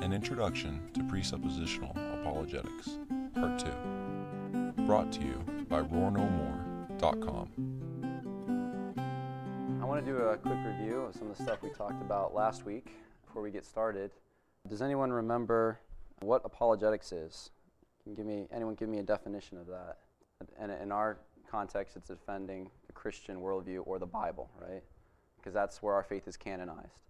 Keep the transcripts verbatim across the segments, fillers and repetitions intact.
An Introduction to Presuppositional Apologetics, Part two, brought to you by roar no more dot com. I want to do a quick review of some of the stuff we talked about last week before we get started. Does anyone remember what apologetics is? Can give me anyone give me a definition of that? And in our context, it's defending the Christian worldview or the Bible, right? Because that's where our faith is canonized.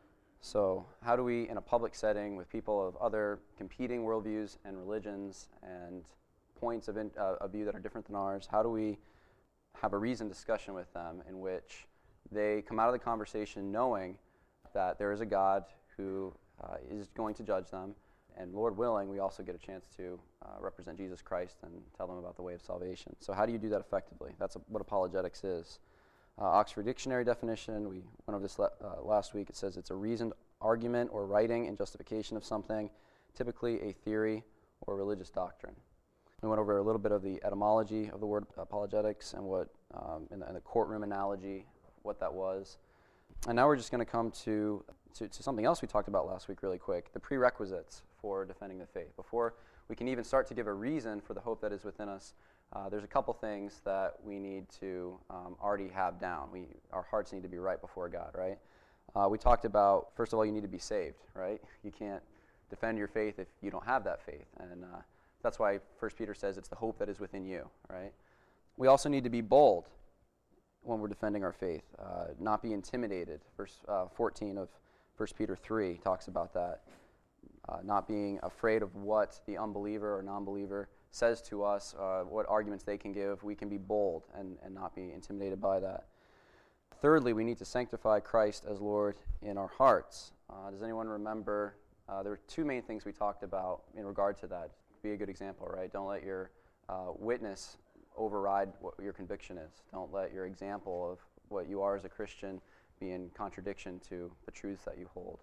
So how do we, in a public setting with people of other competing worldviews and religions and points of, in, uh, of view that are different than ours, how do we have a reasoned discussion with them in which they come out of the conversation knowing that there is a God who uh, is going to judge them, and Lord willing, we also get a chance to uh, represent Jesus Christ and tell them about the way of salvation. So how do you do that effectively? That's a, what apologetics is. Uh, Oxford Dictionary definition, we went over this le- uh, last week. It says it's a reasoned argument or writing in justification of something, typically a theory or religious doctrine. We went over a little bit of the etymology of the word apologetics and what, um, in, the, in the courtroom analogy, what that was. And now we're just going to come to, to to something else we talked about last week really quick, the prerequisites for defending the faith. Before we can even start to give a reason for the hope that is within us, uh, there's a couple things that we need to um, already have down. We Our hearts need to be right before God, right? Uh, we talked about, first of all, you need to be saved, right? You can't defend your faith if you don't have that faith. And uh, that's why First Peter says it's the hope that is within you, right? We also need to be bold when we're defending our faith, uh, not be intimidated. Verse uh, fourteen of First Peter three talks about that. Uh, not being afraid of what the unbeliever or non-believer says to us, uh, what arguments they can give. We can be bold and, and not be intimidated by that. Thirdly, we need to sanctify Christ as Lord in our hearts. Uh, does anyone remember, uh, there were two main things we talked about in regard to that. Be a good example, right? Don't let your uh, witness override what your conviction is. Don't let your example of what you are as a Christian be in contradiction to the truths that you hold.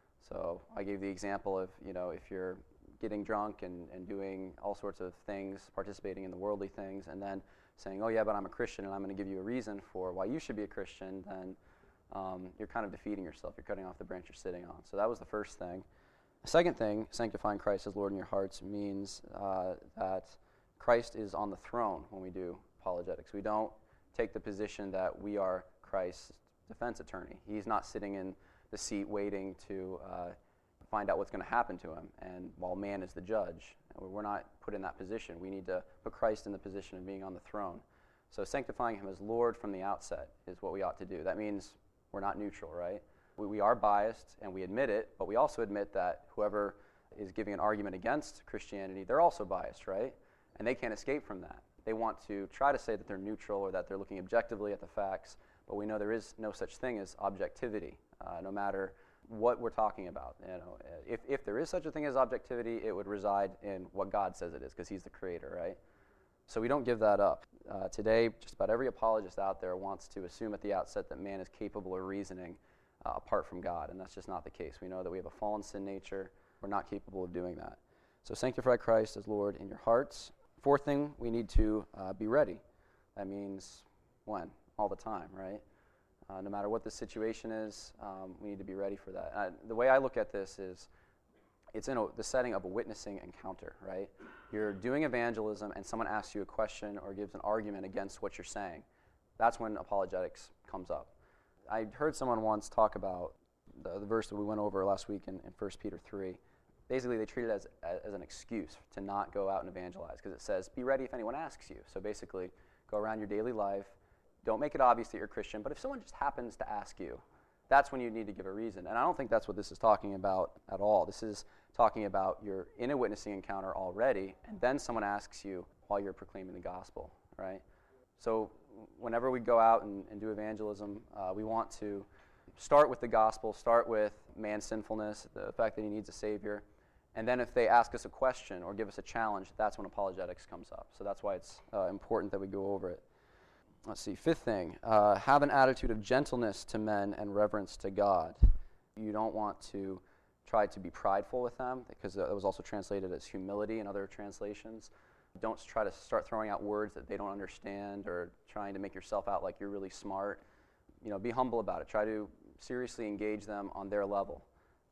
So I gave the example of, you know, if you're getting drunk and, and doing all sorts of things, participating in the worldly things, and then saying, oh yeah, but I'm a Christian and I'm going to give you a reason for why you should be a Christian, then um, you're kind of defeating yourself. You're cutting off the branch you're sitting on. So that was the first thing. The second thing, sanctifying Christ as Lord in your hearts, means uh, that Christ is on the throne when we do apologetics. We don't take the position that we are Christ's defense attorney. He's not sitting in the seat waiting to uh, find out what's going to happen to him, and while man is the judge. We're not put in that position. We need to put Christ in the position of being on the throne. So sanctifying him as Lord from the outset is what we ought to do. That means we're not neutral, right? We, we are biased, and we admit it, but we also admit that whoever is giving an argument against Christianity, they're also biased, right? And they can't escape from that. They want to try to say that they're neutral or that they're looking objectively at the facts, but we know there is no such thing as objectivity, uh, no matter what we're talking about. You know, if, if there is such a thing as objectivity, it would reside in what God says it is, because he's the creator, right? So we don't give that up. Uh, today, just about every apologist out there wants to assume at the outset that man is capable of reasoning uh, apart from God, and that's just not the case. We know that we have a fallen sin nature. We're not capable of doing that. So sanctify Christ as Lord in your hearts. Fourth thing, we need to uh, be ready. That means when? All the time, right? Uh, no matter what the situation is, um, we need to be ready for that. Uh, the way I look at this is it's in a, the setting of a witnessing encounter, right? You're doing evangelism and someone asks you a question or gives an argument against what you're saying. That's when apologetics comes up. I heard someone once talk about the, the verse that we went over last week in, in First Peter three. Basically, they treat it as, as an excuse to not go out and evangelize, because it says, be ready if anyone asks you. So basically, go around your daily life. Don't make it obvious that you're a Christian, but if someone just happens to ask you, that's when you need to give a reason. And I don't think that's what this is talking about at all. This is talking about you're in a witnessing encounter already, and then someone asks you while you're proclaiming the gospel, right? So whenever we go out and, and do evangelism, uh, we want to start with the gospel, start with man's sinfulness, the fact that he needs a Savior. And then if they ask us a question or give us a challenge, that's when apologetics comes up. So that's why it's uh, important that we go over it. Let's see, fifth thing, uh, have an attitude of gentleness to men and reverence to God. You don't want to try to be prideful with them, because that was also translated as humility in other translations. Don't try to start throwing out words that they don't understand or trying to make yourself out like you're really smart. You know, be humble about it. Try to seriously engage them on their level.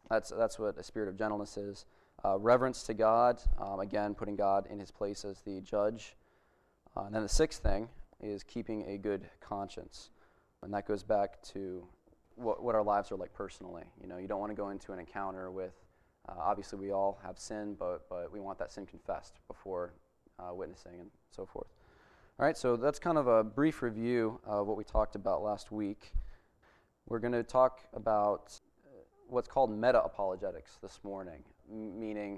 That's that's what a spirit of gentleness is. Uh, reverence to God, um, again, putting God in his place as the judge. Uh, and then the sixth thing is keeping a good conscience. And that goes back to what, what our lives are like personally. You know, you don't want to go into an encounter with, uh, obviously we all have sin, but, but we want that sin confessed before uh, witnessing and so forth. All right, so that's kind of a brief review of what we talked about last week. We're going to talk about what's called meta-apologetics this morning, m- meaning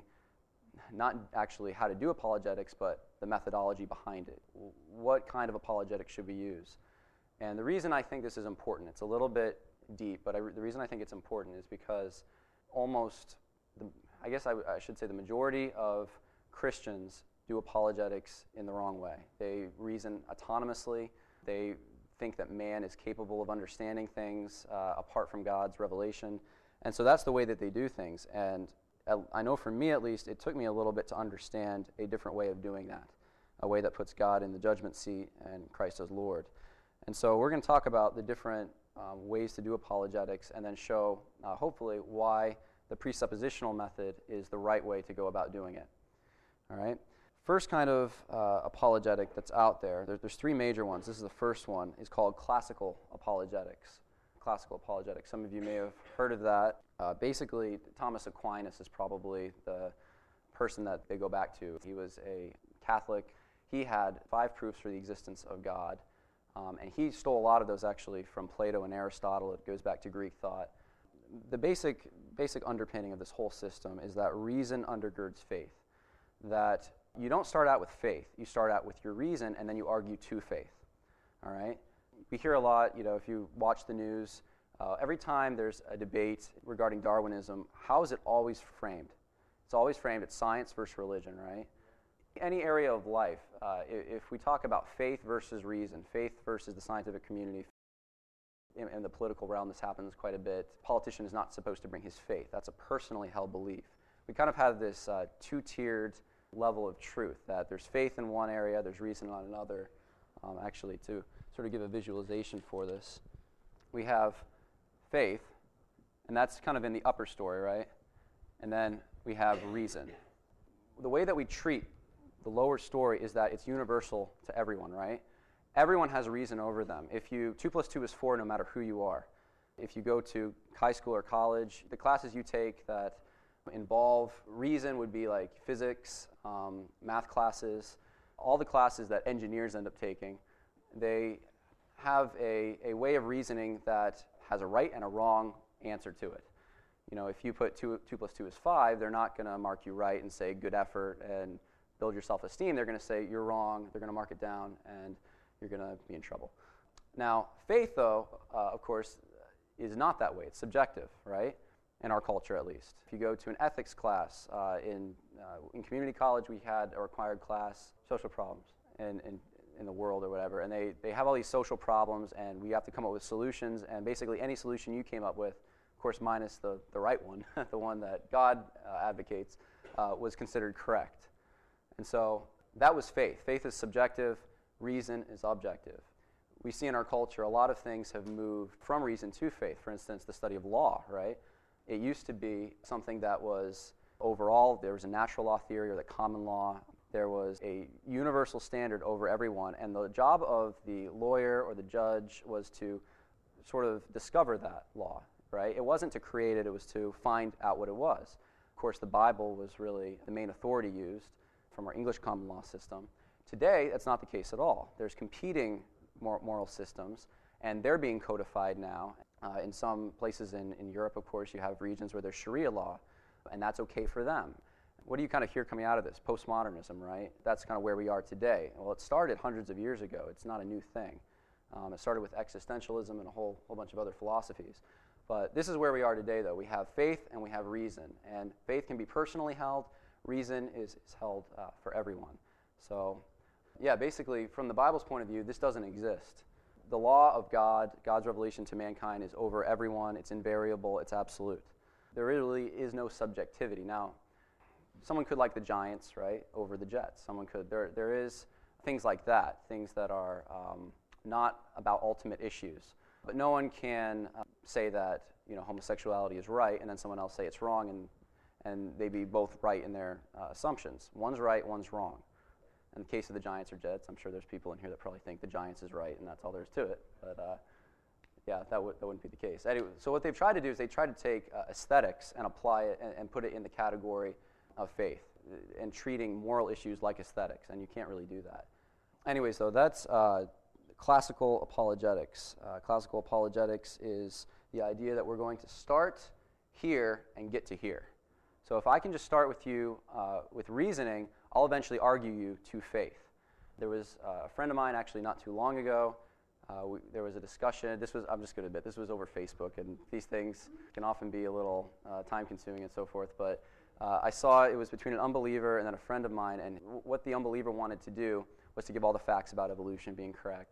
not actually how to do apologetics, but the methodology behind it. W- what kind of apologetics should we use? And the reason I think this is important, it's a little bit deep, but I re- the reason I think it's important is because almost, the, I guess I, w- I should say the majority of Christians do apologetics in the wrong way. They reason autonomously. They think that man is capable of understanding things uh, apart from God's revelation. And so that's the way that they do things. And uh, I know for me at least, it took me a little bit to understand a different way of doing that, a way that puts God in the judgment seat and Christ as Lord. And so we're going to talk about the different um, ways to do apologetics and then show, uh, hopefully, why the presuppositional method is the right way to go about doing it. All right? First kind of uh, apologetic that's out there, there, there's three major ones. This is the first one, is called classical apologetics. Classical apologetics. Some of you may have heard of that. Uh, basically, Thomas Aquinas is probably the person that they go back to. He was a Catholic. He had five proofs for the existence of God. Um, and he stole a lot of those actually from Plato and Aristotle. It goes back to Greek thought. The basic basic underpinning of this whole system is that reason undergirds faith. That you don't start out with faith. You start out with your reason, and then you argue to faith. All right? We hear a lot, you know, if you watch the news, uh, every time there's a debate regarding Darwinism, how is it always framed? It's always framed as science versus religion, right? Any area of life, uh, if we talk about faith versus reason, faith versus the scientific community, in, in the political realm this happens quite a bit. A politician is not supposed to bring his faith. That's a personally held belief. We kind of have this uh, two-tiered level of truth, that there's faith in one area, there's reason on another. Um, actually, to sort of give a visualization for this, we have faith, and that's kind of in the upper story, right? And then we have reason. The way that we treat the lower story is that it's universal to everyone, right? Everyone has reason over them. If you, two plus two is four no matter who you are. If you go to high school or college, the classes you take that involve reason would be like physics, um, math classes, all the classes that engineers end up taking. They have a, a way of reasoning that has a right and a wrong answer to it. You know, if you put two, two plus two is five, they're not going to mark you right and say good effort and build your self-esteem. They're going to say you're wrong, they're going to mark it down, and you're going to be in trouble. Now, faith, though, uh, of course, is not that way. It's subjective, right? In our culture, at least. If you go to an ethics class, uh, in uh, in community college, we had a required class, social problems in, in, in the world or whatever, and they, they have all these social problems, and we have to come up with solutions, and basically any solution you came up with, of course, minus the, the right one, the one that God uh, advocates, uh, was considered correct. And so that was faith. Faith is subjective, reason is objective. We see in our culture a lot of things have moved from reason to faith. For instance, the study of law, right? It used to be something that was overall, there was a natural law theory or the common law. There was a universal standard over everyone, and the job of the lawyer or the judge was to sort of discover that law, right? It wasn't to create it, it was to find out what it was. Of course, the Bible was really the main authority used from our English common law system. Today, that's not the case at all. There's competing mor- moral systems, and they're being codified now. Uh, in some places in, in Europe, of course, you have regions where there's Sharia law, and that's okay for them. What do you kind of hear coming out of this? Postmodernism, right? That's kind of where we are today. Well, it started hundreds of years ago. It's not a new thing. Um, it started with existentialism and a whole, whole bunch of other philosophies. But this is where we are today, though. We have faith and we have reason. And faith can be personally held. Reason is, is held uh, for everyone. So, yeah, basically, from the Bible's point of view, this doesn't exist. The law of God, God's revelation to mankind, is over everyone. It's invariable. It's absolute. There really is no subjectivity. Now, someone could like the Giants, right, over the Jets. Someone could. There, there is things like that, things that are um, not about ultimate issues. But no one can uh, say that you know homosexuality is right, and then someone else say it's wrong, and and they be both right in their uh, assumptions. One's right, one's wrong. In the case of the Giants or Jets, I'm sure there's people in here that probably think the Giants is right, and that's all there is to it. But uh, yeah, that, w- that wouldn't be the case. Anyway, so what they've tried to do is they tried to take uh, aesthetics and apply it and, and put it in the category of faith, uh, and treating moral issues like aesthetics, and you can't really do that. Anyways, though, that's uh, classical apologetics. Uh, classical apologetics is the idea that we're going to start here and get to here. So if I can just start with you uh, with reasoning, I'll eventually argue you to faith. There was uh, a friend of mine actually not too long ago. Uh, we, there was a discussion. This was, I'm just going to admit, this was over Facebook, and these things can often be a little uh, time-consuming and so forth. But uh, I saw it was between an unbeliever and then a friend of mine, and w- what the unbeliever wanted to do was to give all the facts about evolution being correct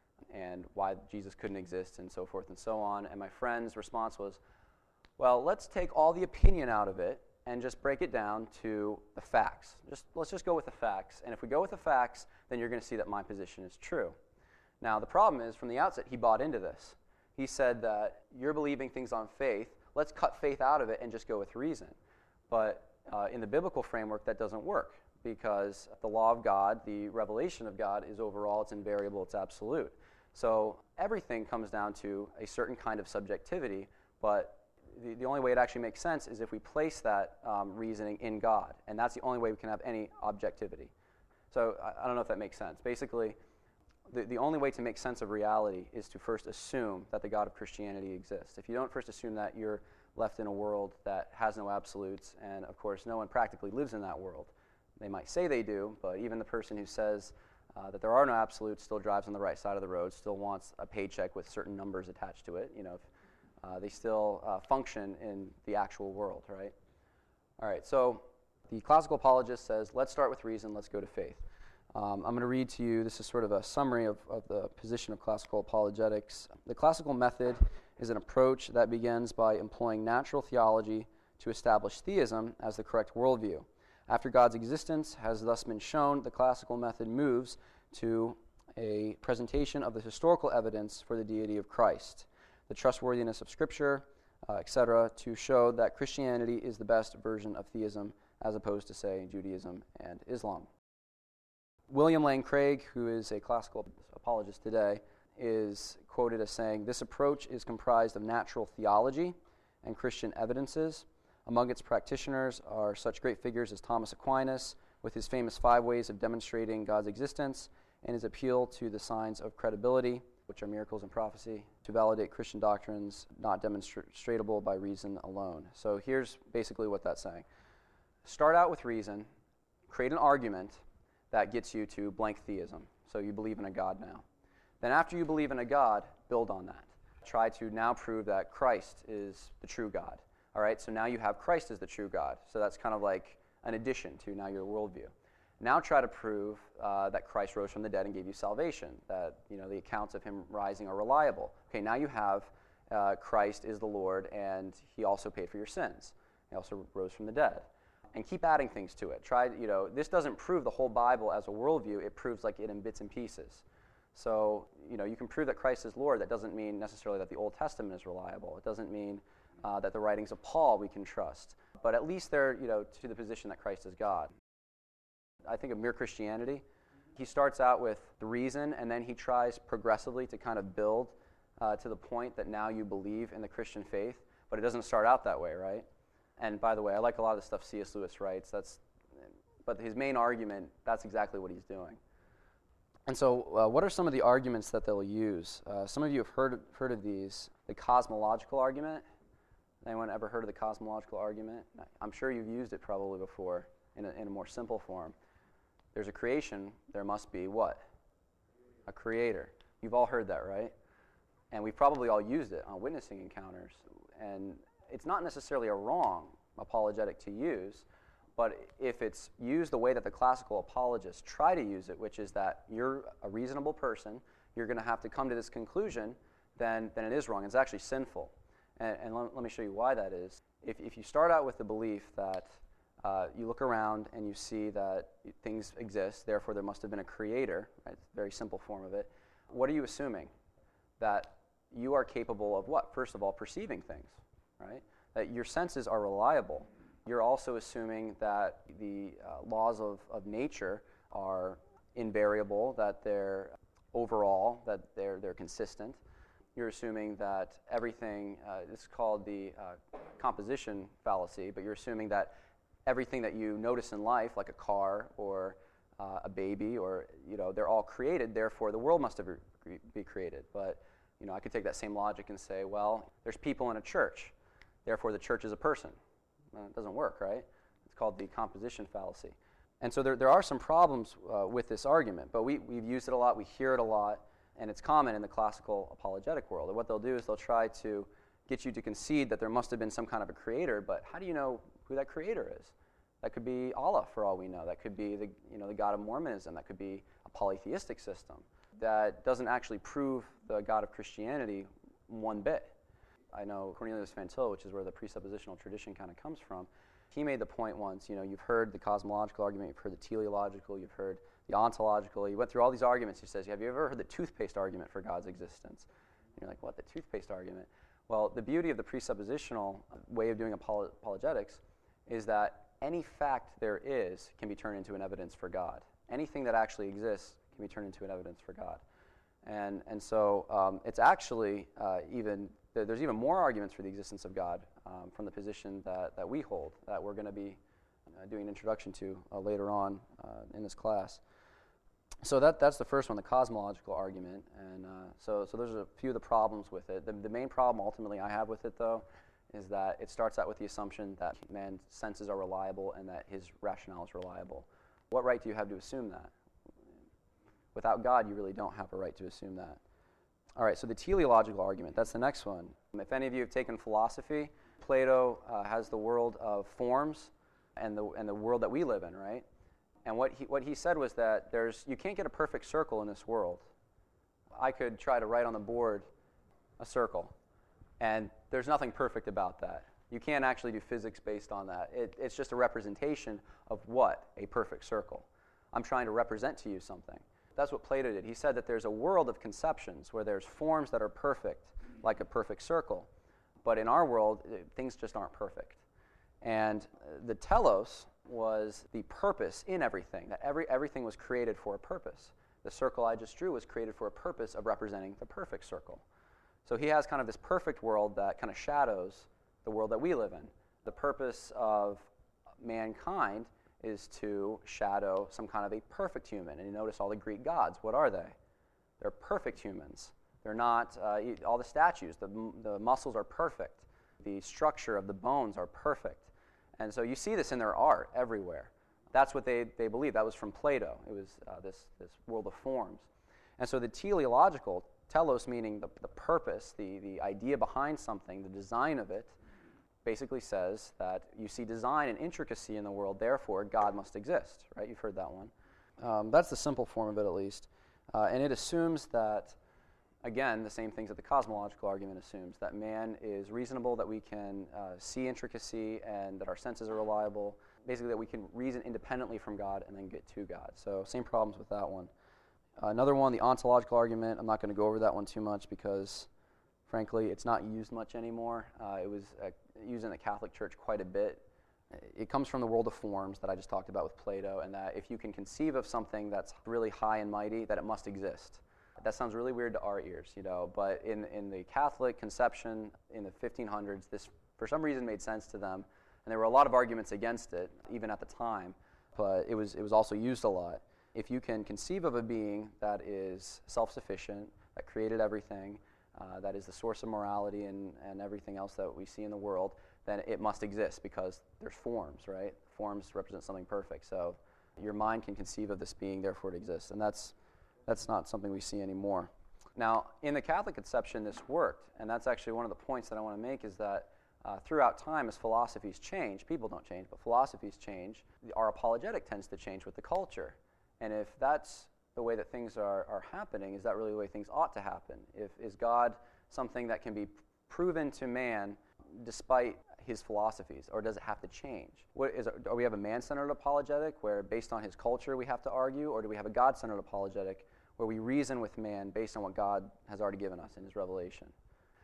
and why Jesus couldn't exist and so forth and so on. And my friend's response was, well, let's take all the opinion out of it and just break it down to the facts. Just let's just go with the facts. And if we go with the facts, then you're going to see that my position is true. Now, the problem is, from the outset, he bought into this. He said that you're believing things on faith. Let's cut faith out of it and just go with reason. But uh, in the biblical framework, that doesn't work, because the law of God, the revelation of God, is overall, it's invariable, it's absolute. So everything comes down to a certain kind of subjectivity, but The, the only way it actually makes sense is if we place that um, reasoning in God, and that's the only way we can have any objectivity. So I, I don't know if that makes sense. Basically, the, the only way to make sense of reality is to first assume that the God of Christianity exists. If you don't first assume that, you're left in a world that has no absolutes, and of course no one practically lives in that world. They might say they do, but even the person who says uh, that there are no absolutes still drives on the right side of the road, still wants a paycheck with certain numbers attached to it. You know, if, Uh, they still uh, function in the actual world, right? All right, so the classical apologist says, let's start with reason, let's go to faith. Um, I'm going to read to you, this is sort of a summary of, of the position of classical apologetics. The classical method is an approach that begins by employing natural theology to establish theism as the correct worldview. After God's existence has thus been shown, the classical method moves to a presentation of the historical evidence for the deity of Christ, the trustworthiness of Scripture, uh, et cetera, to show that Christianity is the best version of theism as opposed to, say, Judaism and Islam. William Lane Craig, who is a classical apologist today, is quoted as saying, "This approach is comprised of natural theology and Christian evidences. Among its practitioners are such great figures as Thomas Aquinas, with his famous five ways of demonstrating God's existence and his appeal to the signs of credibility, which are miracles and prophecy, to validate Christian doctrines not demonstratable by reason alone." So here's basically what that's saying. Start out with reason, create an argument that gets you to blank theism. So you believe in a God now. Then after you believe in a God, build on that. Try to now prove that Christ is the true God. All right, so now you have Christ as the true God. So that's kind of like an addition to now your worldview. Now try to prove uh, that Christ rose from the dead and gave you salvation, that you know the accounts of him rising are reliable. Okay, now you have uh, Christ is the Lord, and he also paid for your sins. He also rose from the dead. And keep adding things to it. Try, you know, this doesn't prove the whole Bible as a worldview. It proves like it in bits and pieces. So, you know, you can prove that Christ is Lord. That doesn't mean necessarily that the Old Testament is reliable. It doesn't mean uh, that the writings of Paul we can trust. But at least they're, you know, to the position that Christ is God. I think of Mere Christianity. He starts out with the reason, and then he tries progressively to kind of build uh, to the point that now you believe in the Christian faith. But it doesn't start out that way, right? And by the way, I like a lot of the stuff C S Lewis writes. That's, but his main argument, that's exactly what he's doing. And so uh, what are some of the arguments that they'll use? Uh, some of you have heard, heard of these. The cosmological argument. Anyone ever heard of the cosmological argument? I'm sure you've used it probably before in a, in a more simple form. There's a creation, there must be what? A creator. You've all heard that, right? And we've probably all used it on witnessing encounters. And it's not necessarily a wrong apologetic to use, but if it's used the way that the classical apologists try to use it, which is that you're a reasonable person, you're going to have to come to this conclusion, then, then it is wrong. It's actually sinful. And, and let, let me show you why that is. If, if you start out with the belief that uh, you look around and you see that things exist, therefore there must have been a creator, right? It's a very simple form of it. What are you assuming? That you are capable of what? First of all, perceiving things, right? That your senses are reliable. You're also assuming that the uh, laws of, of nature are invariable, that they're overall, that they're, they're consistent. You're assuming that everything, uh, this is called the uh, composition fallacy, but you're assuming that everything that you notice in life, like a car or uh, a baby, or, you know, they're all created, therefore the world must have re- be created. But, you know, I could take that same logic and say, well, there's people in a church, therefore the church is a person. Well, it doesn't work, right? It's called the composition fallacy. And so there, there are some problems uh, with this argument, but we, we've used it a lot, we hear it a lot, and it's common in the classical apologetic world. And what they'll do is they'll try to get you to concede that there must have been some kind of a creator, but how do you know who that creator is? That could be Allah, for all we know. That could be the, you know, the God of Mormonism. That could be a polytheistic system. That doesn't actually prove the God of Christianity one bit. I know Cornelius Van Til, which is where the presuppositional tradition kind of comes from, he made the point once, you know, you've heard the cosmological argument, you've heard the teleological, you've heard the ontological. He went through all these arguments. He says, have you ever heard the toothpaste argument for God's existence? And you're like, what, the toothpaste argument? Well, the beauty of the presuppositional way of doing apolo- apologetics is that any fact there is can be turned into an evidence for God. Anything that actually exists can be turned into an evidence for God. And and so um, it's actually uh, even, th- there's even more arguments for the existence of God um, from the position that, that we hold, that we're going to be uh, doing an introduction to uh, later on uh, in this class. So that that's the first one, the cosmological argument. And uh, so so there's a few of the problems with it. The, the main problem ultimately I have with it, though, is that it starts out with the assumption that man's senses are reliable and that his rationale is reliable. What right do you have to assume that? Without God, you really don't have a right to assume that. All right, so the teleological argument, that's the next one. If any of you have taken philosophy, Plato uh, has the world of forms and the and the world that we live in, right? And what he what he said was that there's you can't get a perfect circle in this world. I could try to write on the board a circle, and there's nothing perfect about that. You can't actually do physics based on that. It, it's just a representation of what? A perfect circle. I'm trying to represent to you something. That's what Plato did. He said that there's a world of conceptions where there's forms that are perfect, like a perfect circle. But in our world, things just aren't perfect. And the telos was the purpose in everything, that every everything was created for a purpose. The circle I just drew was created for a purpose of representing the perfect circle. So he has kind of this perfect world that kind of shadows the world that we live in. The purpose of mankind is to shadow some kind of a perfect human. And you notice all the Greek gods, what are they? They're perfect humans. They're not, uh, all the statues, the, the muscles are perfect. The structure of the bones are perfect. And so you see this in their art everywhere. That's what they, they believe. That was from Plato. It was uh, this, this world of forms. And so the teleological, telos meaning the, the purpose, the, the idea behind something, the design of it, basically says that you see design and intricacy in the world, therefore God must exist, right? You've heard that one. Um, that's the simple form of it, at least. Uh, and it assumes that, again, the same things that the cosmological argument assumes, that man is reasonable, that we can uh, see intricacy, and that our senses are reliable, basically that we can reason independently from God and then get to God. So same problems with that one. Uh, another one, the ontological argument, I'm not going to go over that one too much because, frankly, it's not used much anymore. Uh, it was uh, used in the Catholic Church quite a bit. It comes from the world of forms that I just talked about with Plato, and that if you can conceive of something that's really high and mighty, that it must exist. That sounds really weird to our ears, you know, but in, in the Catholic conception in the fifteen hundreds, this for some reason made sense to them, and there were a lot of arguments against it, even at the time, but it was it was also used a lot. If you can conceive of a being that is self-sufficient, that created everything, uh, that is the source of morality and, and everything else that we see in the world, then it must exist because there's forms, right? Forms represent something perfect, so your mind can conceive of this being, therefore it exists, and that's That's not something we see anymore. Now, in the Catholic conception, this worked, and that's actually one of the points that I want to make is that uh, throughout time, as philosophies change, people don't change, but philosophies change, our apologetic tends to change with the culture. And if that's the way that things are, are happening, is that really the way things ought to happen? If is God something that can be proven to man despite his philosophies, or does it have to change? What is, are we have a man-centered apologetic where based on his culture we have to argue, or do we have a God-centered apologetic where we reason with man based on what God has already given us in his revelation?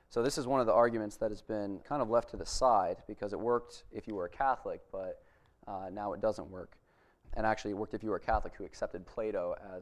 So this is one of the arguments that has been kind of left to the side because it worked if you were a Catholic, but uh, now it doesn't work. And actually it worked if you were a Catholic who accepted Plato as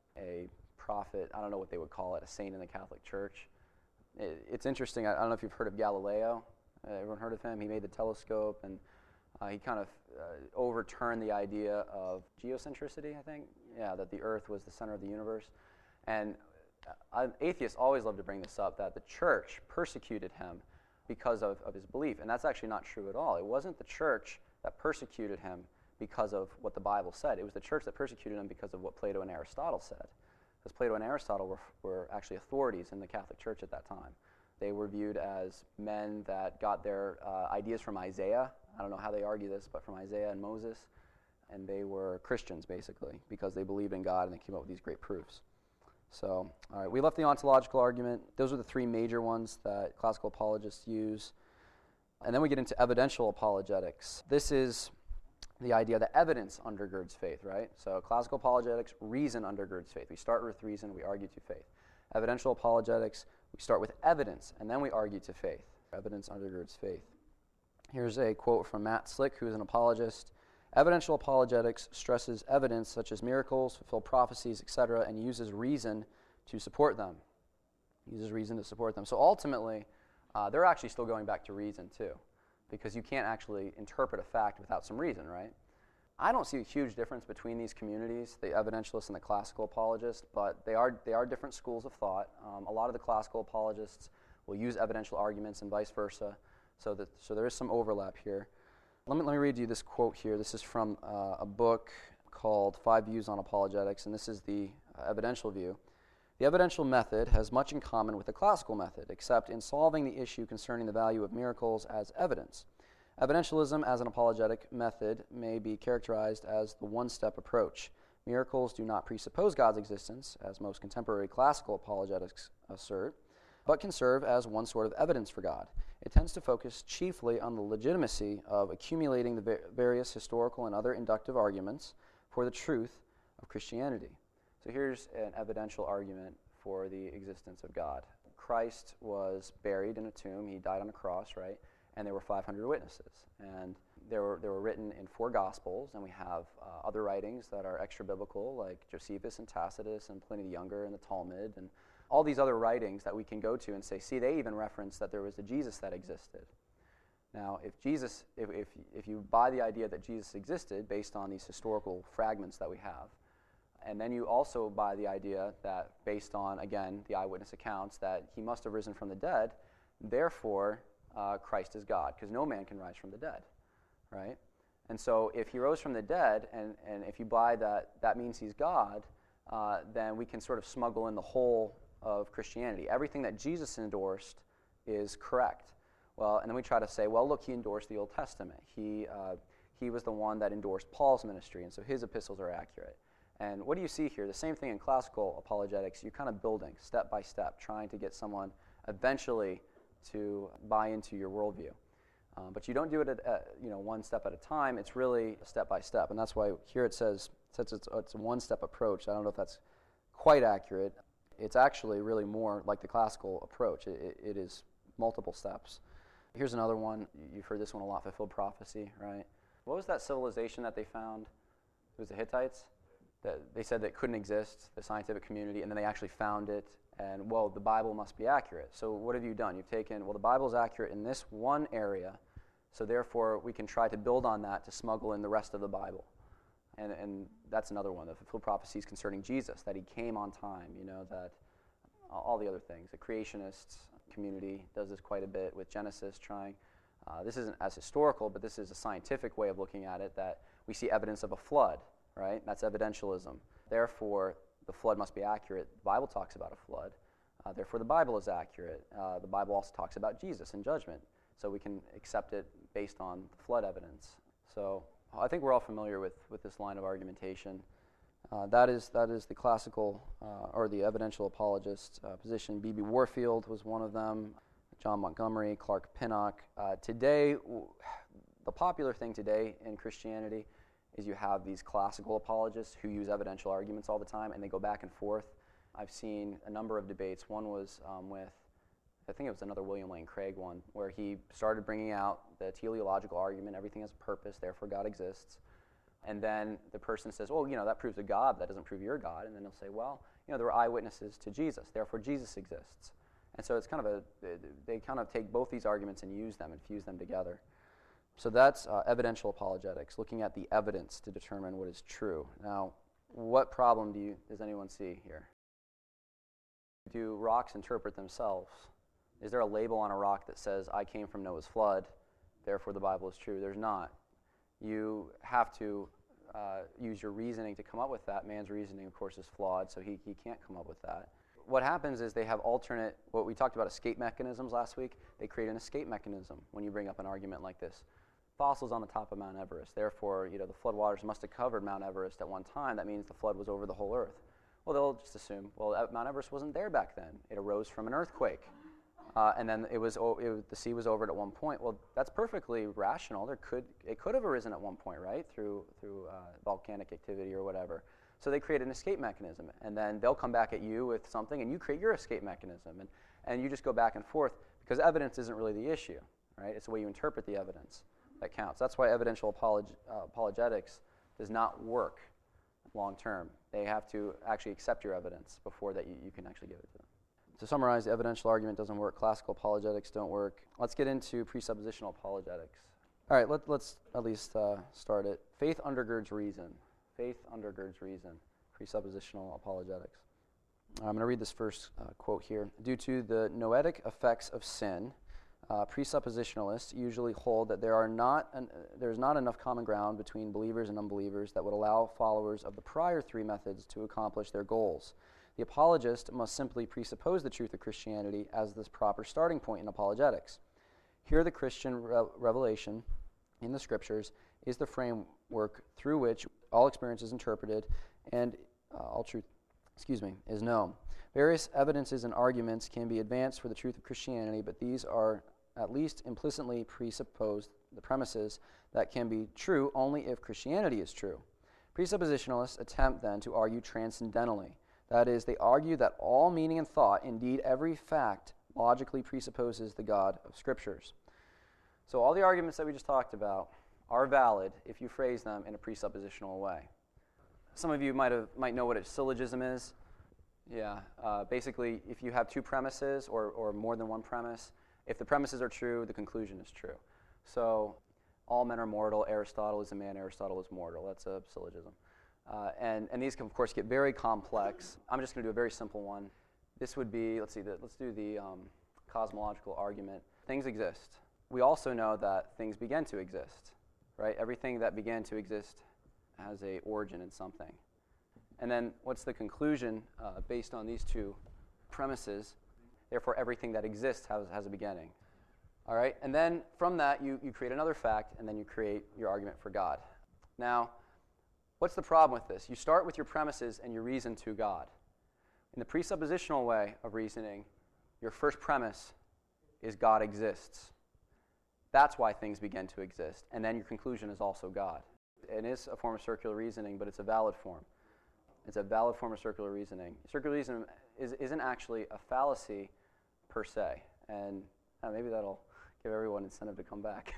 a prophet. I don't know what they would call it, a saint in the Catholic Church. It, it's interesting. I, I don't know if you've heard of Galileo. Uh, everyone heard of him? He made the telescope, and uh, he kind of uh, overturned the idea of geocentricity, I think. Yeah, that the Earth was the center of the universe. And uh, atheists always love to bring this up, that the church persecuted him because of, of his belief. And that's actually not true at all. It wasn't the church that persecuted him because of what the Bible said. It was the church that persecuted him because of what Plato and Aristotle said. Because Plato and Aristotle were, were actually authorities in the Catholic Church at that time. They were viewed as men that got their uh, ideas from Isaiah. I don't know how they argue this, but from Isaiah and Moses. And they were Christians, basically, because they believed in God and they came up with these great proofs. So, all right, we left the ontological argument. Those are the three major ones that classical apologists use. And then we get into evidential apologetics. This is the idea that evidence undergirds faith, right? So classical apologetics, reason undergirds faith. We start with reason, we argue to faith. Evidential apologetics, we start with evidence, and then we argue to faith. Evidence undergirds faith. Here's a quote from Matt Slick, who is an apologist. Evidential apologetics stresses evidence such as miracles, fulfilled prophecies, et cetera, and uses reason to support them. Uses reason to support them. So ultimately, uh, they're actually still going back to reason too, because you can't actually interpret a fact without some reason, right? I don't see a huge difference between these communities, the evidentialists and the classical apologists, but they are they are different schools of thought. Um, a lot of the classical apologists will use evidential arguments and vice versa, so that so there is some overlap here. Let me, let me read you this quote here. This is from uh, a book called Five Views on Apologetics, and this is the uh, evidential view. The evidential method has much in common with the classical method, except in solving the issue concerning the value of miracles as evidence. Evidentialism as an apologetic method may be characterized as the one-step approach. Miracles do not presuppose God's existence, as most contemporary classical apologetics assert, but can serve as one sort of evidence for God. It tends to focus chiefly on the legitimacy of accumulating the va- various historical and other inductive arguments for the truth of Christianity. So here's an evidential argument for the existence of God. Christ was buried in a tomb. He died on a cross, right? And there were five hundred witnesses. And they were, they were written in four Gospels, and we have uh, other writings that are extra-biblical, like Josephus and Tacitus and Pliny the Younger and the Talmud, and all these other writings that we can go to and say, see, they even reference that there was a Jesus that existed. Now, if Jesus, if, if, if you buy the idea that Jesus existed based on these historical fragments that we have, and then you also buy the idea that based on, again, the eyewitness accounts, that he must have risen from the dead, therefore, uh, Christ is God, because no man can rise from the dead, right? And so if he rose from the dead, and, and if you buy that that means he's God, uh, then we can sort of smuggle in the whole of Christianity. Everything that Jesus endorsed is correct. Well, and then we try to say, well, look, he endorsed the Old Testament. He uh, he was the one that endorsed Paul's ministry, and so his epistles are accurate. And what do you see here? The same thing in classical apologetics. You're kind of building step by step, trying to get someone eventually to buy into your worldview. Um, but you don't do it at, at you know one step at a time. It's really step by step, and that's why here it says since it's, it's a one-step approach. I don't know if that's quite accurate. It's actually really more like the classical approach. It, it, it is multiple steps. Here's another one. You've heard this one a lot, fulfilled prophecy, right? What was that civilization that they found? It was the Hittites. That they said that it couldn't exist, the scientific community, and then they actually found it, and, well, the Bible must be accurate. So what have you done? You've taken, well, the Bible's accurate in this one area, so therefore we can try to build on that to smuggle in the rest of the Bible. And and that's another one, the fulfilled prophecies concerning Jesus, that he came on time, you know, that all the other things. The creationist community does this quite a bit with Genesis, trying, uh, this isn't as historical, but this is a scientific way of looking at it, that we see evidence of a flood, right? That's evidentialism. Therefore, the flood must be accurate. The Bible talks about a flood. Uh, therefore, the Bible is accurate. Uh, the Bible also talks about Jesus and judgment, so we can accept it based on flood evidence. So I think we're all familiar with, with this line of argumentation. Uh, that is that is the classical uh, or the evidential apologist uh, position. B B Warfield was one of them. John Montgomery, Clark Pinnock. Uh, today, w- the popular thing today in Christianity is you have these classical apologists who use evidential arguments all the time, and they go back and forth. I've seen a number of debates. One was um, with I think it was another William Lane Craig one, where he started bringing out the teleological argument, everything has a purpose, therefore God exists. And then the person says, well, you know, that proves a God, but that doesn't prove you're God. And then they'll say, well, you know, there were eyewitnesses to Jesus, therefore Jesus exists. And so it's kind of a, they kind of take both these arguments and use them and fuse them together. So that's uh, evidential apologetics, looking at the evidence to determine what is true. Now, what problem do you, does anyone see here? Do rocks interpret themselves? Is there a label on a rock that says, I came from Noah's flood, therefore the Bible is true? There's not. You have to uh, use your reasoning to come up with that. Man's reasoning, of course, is flawed, so he, he can't come up with that. What happens is they have alternate, what we talked about escape mechanisms last week, they create an escape mechanism when you bring up an argument like this. Fossils on the top of Mount Everest, therefore, you know, the floodwaters must have covered Mount Everest at one time. That means the flood was over the whole earth. Well, they'll just assume, well, Mount Everest wasn't there back then. It arose from an earthquake. Uh, and then it was, it was the sea was over it at one point. Well, that's perfectly rational. There could it could have arisen at one point, right, through through uh, volcanic activity or whatever. So they create an escape mechanism, and then they'll come back at you with something, and you create your escape mechanism, and and you just go back and forth because evidence isn't really the issue, right? It's the way you interpret the evidence that counts. That's why evidential apolog- uh, apologetics does not work long term. They have to actually accept your evidence before that you, you can actually give it to them. To summarize, the evidential argument doesn't work. Classical apologetics don't work. Let's get into presuppositional apologetics. All right, let, let's at least uh, start it. Faith undergirds reason. Faith undergirds reason. Presuppositional apologetics. I'm going to read this first uh, quote here. Due to the noetic effects of sin, uh, presuppositionalists usually hold that there are not an, uh, there's not enough common ground between believers and unbelievers that would allow followers of the prior three methods to accomplish their goals. The apologist must simply presuppose the truth of Christianity as this proper starting point in apologetics. Here the Christian re- revelation in the Scriptures is the framework through which all experience is interpreted and uh, all truth, excuse me, is known. Various evidences and arguments can be advanced for the truth of Christianity, but these are at least implicitly presuppose the premises that can be true only if Christianity is true. Presuppositionalists attempt then to argue transcendentally. That is, they argue that all meaning and thought, indeed every fact, logically presupposes the God of Scriptures. So all the arguments that we just talked about are valid if you phrase them in a presuppositional way. Some of you might have might know what a syllogism is. Yeah, uh, basically, if you have two premises or, or more than one premise, if the premises are true, the conclusion is true. So all men are mortal, Aristotle is a man, Aristotle is mortal. That's a syllogism. Uh, and, and these can, of course, get very complex. I'm just going to do a very simple one. This would be, let's see, the, let's do the um, cosmological argument. Things exist. We also know that things began to exist, right? Everything that began to exist has a origin in something. And then what's the conclusion uh, based on these two premises? Therefore, everything that exists has, has a beginning. All right? And then from that, you, you create another fact, and then you create your argument for God. Now, what's the problem with this? You start with your premises and you reason to God. In the presuppositional way of reasoning, your first premise is God exists. That's why things begin to exist. And then your conclusion is also God. It is a form of circular reasoning, but it's a valid form. It's a valid form of circular reasoning. Circular reasoning is, isn't actually a fallacy per se. And uh, maybe that'll give everyone incentive to come back.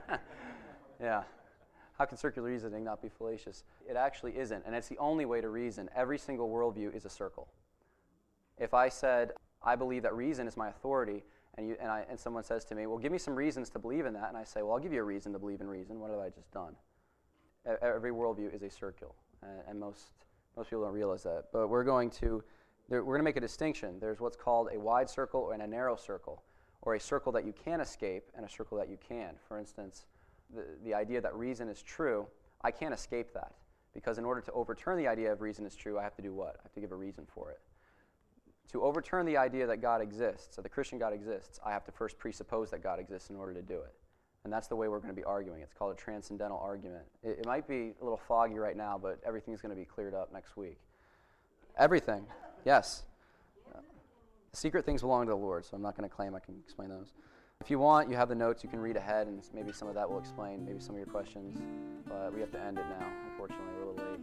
Yeah. How can circular reasoning not be fallacious? It actually isn't, and it's the only way to reason. Every single worldview is a circle. If I said, I believe that reason is my authority, and you and I and someone says to me, well, give me some reasons to believe in that, and I say, well, I'll give you a reason to believe in reason. What have I just done? Every worldview is a circle, and, and most most people don't realize that. But we're going to there, we're going to make a distinction. There's what's called a wide circle and a narrow circle, or a circle that you can escape and a circle that you can. For instance, The, the idea that reason is true, I can't escape that. Because in order to overturn the idea of reason is true, I have to do what? I have to give a reason for it. To overturn the idea that God exists, so the Christian God exists, I have to first presuppose that God exists in order to do it. And that's the way we're going to be arguing. It's called a transcendental argument. It, it might be a little foggy right now, but everything's going to be cleared up next week. Everything, yes. Uh, secret things belong to the Lord, so I'm not going to claim I can explain those. If you want, you have the notes, you can read ahead, and maybe some of that will explain maybe some of your questions. But we have to end it now. Unfortunately, we're a little late.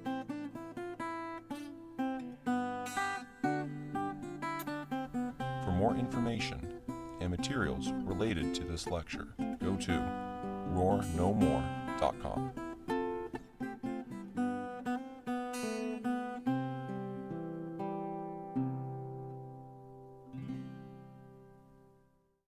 For more information and materials related to this lecture, go to roar no more dot com.